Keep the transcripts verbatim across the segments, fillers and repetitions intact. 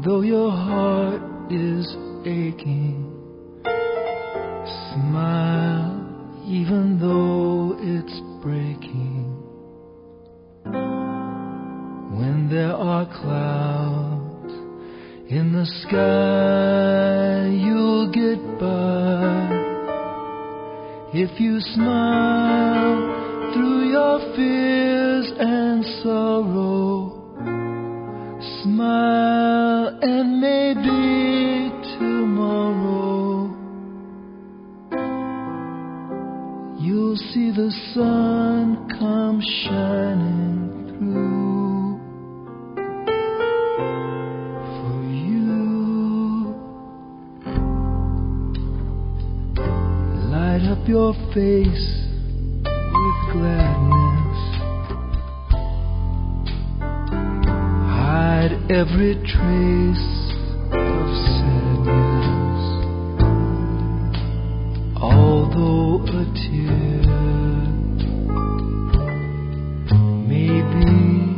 Though your heart is aching, smile even though it's breaking. When there are clouds in the sky, you'll get by. If you smile through your fears and sorrow, smile and maybe tomorrow you'll see the sun come shining through for you. Light up your face with gladness, hide every trace of sadness. Although a tear may be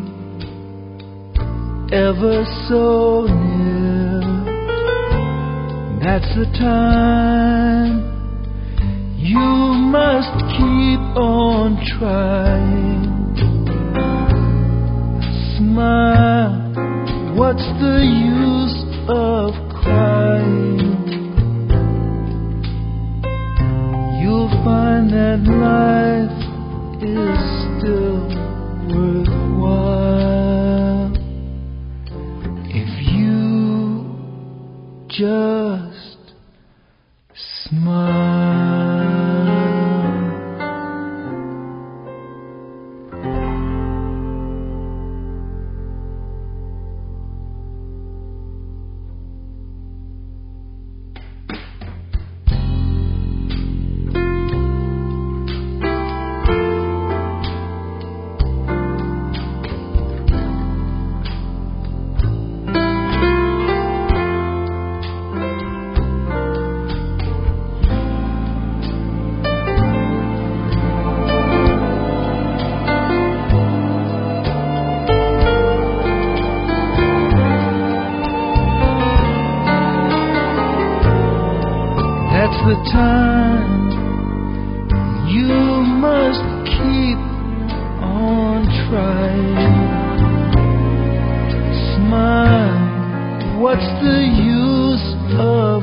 ever so near, that's the time you must keep on trying. Smile, what's the use of crying? You'll find that life is still worthwhile if you just smile. That's the time you must keep on trying. Smile, what's the use of